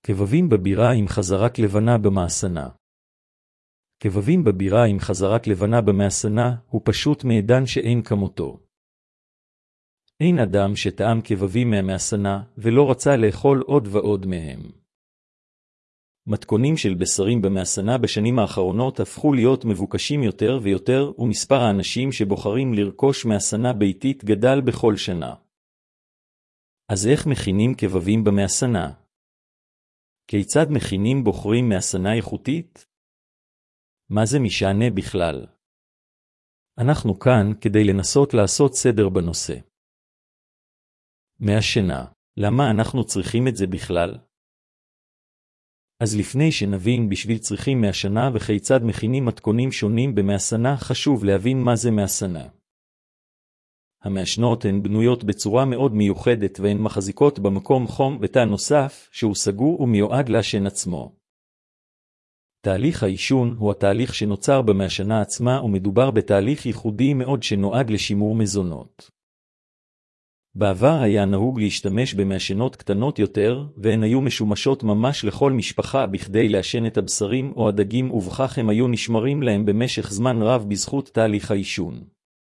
כבבים בבירה עם חזרת לבנה במאסנה. כבבים בבירה עם חזרת לבנה במאסנה הוא פשוט מעדן שאין כמותו. אין אדם שטעם כבבים מהמאסנה ולא רצה לאכול עוד ועוד מהם. מתכונים של בשרים במאסנה בשנים האחרונות הפכו להיות מבוקשים יותר ויותר, ומספר האנשים שבוחרים לרכוש מאסנה ביתית גדל בכל שנה. אז איך מכינים כבבים במאסנה? כיצד מכינים בוחרים מאסנה איכותית? מה זה משענה בכלל? אנחנו כאן כדי לנסות לעשות סדר בנושא. מאשנה, למה אנחנו צריכים את זה בכלל? אז לפני שנבין בשביל צריכים מאשנה וכיצד מכינים מתכונים שונים במאסנה, חשוב להבין מה זה מאסנה. המאשנות הן בנויות בצורה מאוד מיוחדת והן מחזיקות במקום חום ותא נוסף שהוא סגור ומיועד לעשן עצמו. תהליך העישון הוא התהליך שנוצר במאשנה עצמה, ומדובר בתהליך ייחודי מאוד שנועד לשימור מזונות. בעבר היה נהוג להשתמש במאשנות קטנות יותר, והן היו משומשות ממש לכל משפחה בכדי לעשן את הבשרים או הדגים, ובכך הם היו נשמרים להם במשך זמן רב בזכות תהליך העישון.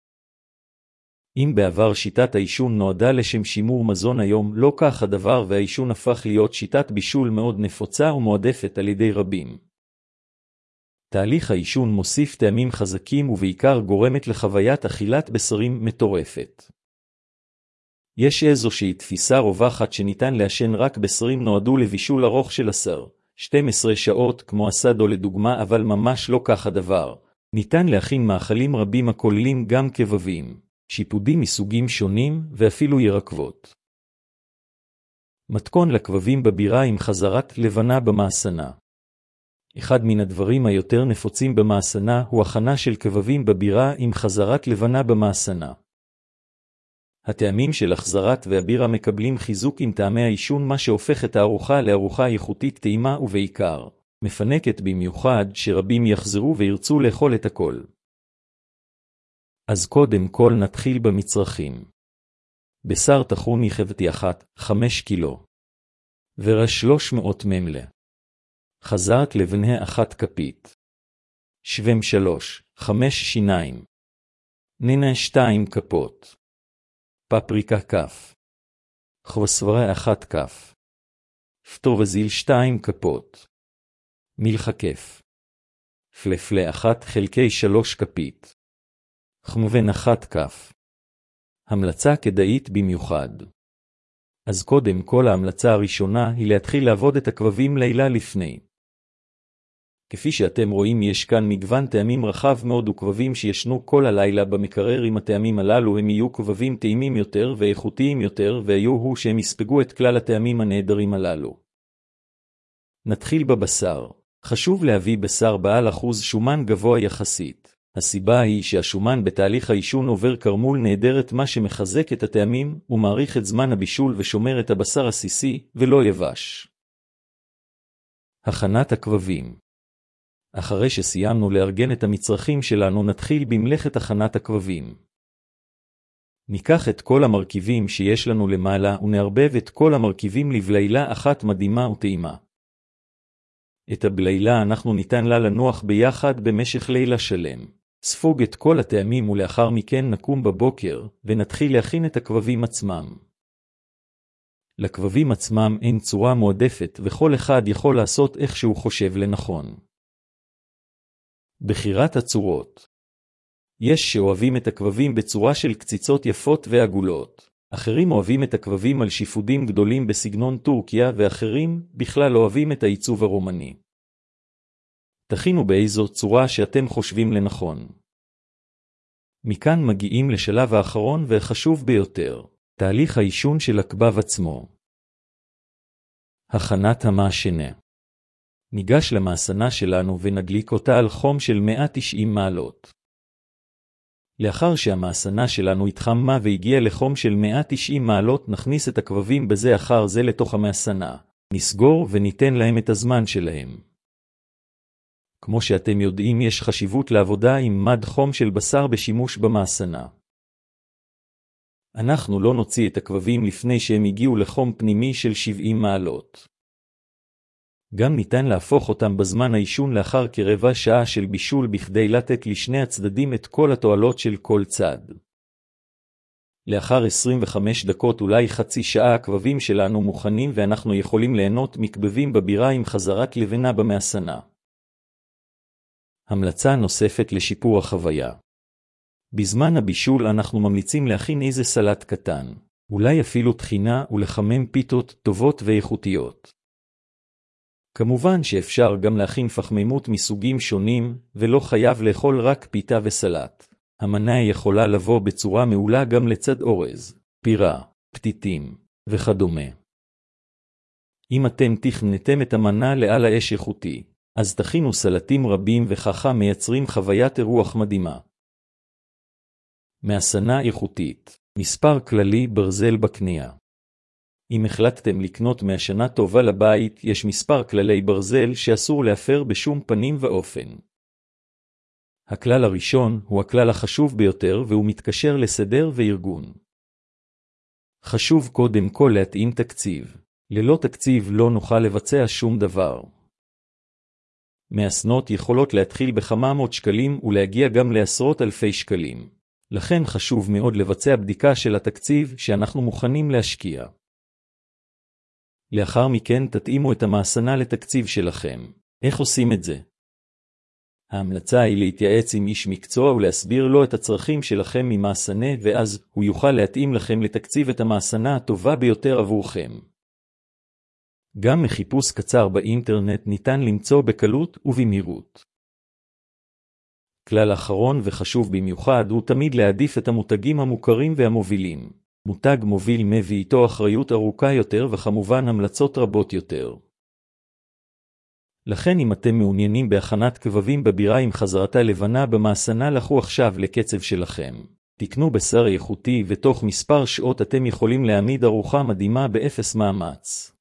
אם בעבר שיטת העישון נועדה לשם שימור מזון, היום לא כך הדבר, והעישון הפך להיות שיטת בישול מאוד נפוצה ומועדפת על ידי רבים. תהליך העישון מוסיף טעמים חזקים ובעיקר גורמת לחוויית אכילת בשרים מטורפת. יש איזושהי תפיסה רווחת שניתן לעשן רק בשרים נועדו לבישול ארוך של 10-12 שעות כמו אסדו לדוגמה, אבל ממש לא כך הדבר. ניתן להכין מאכלים רבים הכוללים גם כבבים, שיפודים מסוגים שונים ואפילו ירקבות. מתכון לכבבים בבירה עם חזרת לבנה במאסנה. אחד מן הדברים היותר נפוצים במאסנה הוא הכנה של כבבים בבירה עם חזרת לבנה במאסנה. הטעמים של החזרת והבירה מקבלים חיזוק עם טעמי העישון, מה שהופך את הארוחה לארוחה איכותית, טעימה ובעיקר מפנקת במיוחד, שרבים יחזרו וירצו לאכול את הכל. אז קודם כל נתחיל במצרכים. בשר טחון יחבתי 5 קילו. ורש 300 ממלה. חזרת לבנה 1 כפית. שווים 5 שיניים. נינה 2 כפות. פפריקה כף. חוסברה 1 כף. פטורזיל 2 כפות. מלחה כף. פלפלה 1/3 כפית. חמובן 1 כף. המלצה כדאית במיוחד. אז קודם כל ההמלצה הראשונה היא להתחיל לעבוד את הכבבים לילה לפני. כפי שאתם רואים, יש כאן מגוון טעמים רחב מאוד וכבבים שישנו כל הלילה במקרר. עם הטעמים הללו הם יהיו כבבים טעימים יותר ואיכותיים יותר, והיו שהם יספגו את כלל הטעמים הנהדרים הללו. נתחיל בבשר. חשוב להביא בשר בעל אחוז שומן גבוה יחסית. הסיבה היא שהשומן בתהליך העישון עובר כרמול נהדרת, מה שמחזק את הטעמים ומאריך את זמן הבישול ושומר את הבשר עסיסי ולא יבש. הכנת הכבבים. אחרי שסיימנו לארגן את המצרכים שלנו, נתחיל במלאכת הכנת הכבבים. ניקח את כל המרכיבים שיש לנו למעלה ונערבב את כל המרכיבים לבלילה אחת מדהימה וטעימה. את הבלילה אנחנו ניתן לה לנוח ביחד במשך לילה שלם. ספוג את כל הטעמים ולאחר מכן נקום בבוקר ונתחיל להכין את הכבבים עצמם. לכבבים עצמם אין צורה מועדפת וכל אחד יכול לעשות איך שהוא חושב לנכון. בחירת הצורות. יש שאוהבים את הכבבים בצורה של קציצות יפות ועגולות. אחרים אוהבים את הכבבים על שיפודים גדולים בסגנון טורקיה, ואחרים בכלל אוהבים את העיצוב הרומני. תכינו באיזו צורה שאתם חושבים לנכון. מכאן מגיעים לשלב האחרון והחשוב ביותר, תהליך העישון של הכבב עצמו. הכנת המאשנה. ניגש למאסנה שלנו ונדליק אותה על חום של 190 מעלות. לאחר שהמאסנה שלנו התחממה והגיעה לחום של 190 מעלות, נכניס את הכבבים בזה אחר זה לתוך המאסנה. נסגור וניתן להם את הזמן שלהם. כמו שאתם יודעים, יש חשיבות לעבודה עם מד חום של בשר בשימוש במאסנה. אנחנו לא נוציא את הכבבים לפני שהם הגיעו לחום פנימי של 70 מעלות. גם ניתן להפוך אותם בזמן העישון לאחר כרבע שעה של בישול בכדי לתת לשני הצדדים את כל התועלות של כל צד. לאחר 25 דקות אולי חצי שעה הכבבים שלנו מוכנים ואנחנו יכולים ליהנות מכבבים בבירה עם חזרת לבנה במאסנה. המלצה נוספת לשיפור החוויה. בזמן הבישול אנחנו ממליצים להכין איזה סלט קטן, אולי אפילו טחינה ולחמם פיתות טובות ואיכותיות. כמובן שאפשר גם להכין פחמימות מסוגים שונים, ולא חייב לאכול רק פיתה וסלט. המנה יכולה לבוא בצורה מעולה גם לצד אורז, פירה, פתיתים וכדומה. אם אתם תכנתם את המנה לעל האש איכותי, אז תכינו סלטים רבים וככה מייצרים חוויית אירוח מדהימה. מאסנה איכותית. מספר כללי ברזל בקנייה. אם החלטתם לקנות מאשנה טובה לבית, יש מספר כללי ברזל שאסור להפר בשום פנים ואופן. הכלל הראשון הוא הכלל החשוב ביותר והוא מתקשר לסדר וארגון. חשוב קודם כל להתאים תקציב. ללא תקציב לא נוכל לבצע שום דבר. מאסנות יכולות להתחיל בכמה מאות שקלים ולהגיע גם לעשרות אלפי שקלים. לכן חשוב מאוד לבצע בדיקה של התקציב שאנחנו מוכנים להשקיע. לאחר מכן תתאימו את המאסנה לתקציב שלכם. איך עושים את זה? ההמלצה היא להתייעץ עם איש מקצוע ולהסביר לו את הצרכים שלכם ממאסנה, ואז הוא יוכל להתאים לכם לתקציב את המאסנה הטובה ביותר עבורכם. גם מחיפוש קצר באינטרנט ניתן למצוא בקלות ובמהירות. כלל אחרון וחשוב במיוחד הוא תמיד להעדיף את המותגים המוכרים והמובילים. מותג מוביל מביא איתו אחריות ארוכה יותר וכמובן המלצות רבות יותר. לכן אם אתם מעוניינים בהכנת כבבים בבירה עם חזרתה לבנה במאסנה, לכו עכשיו לקצב שלכם. תקנו בשר איכותי ותוך מספר שעות אתם יכולים להעמיד ארוחה מדהימה באפס מאמץ.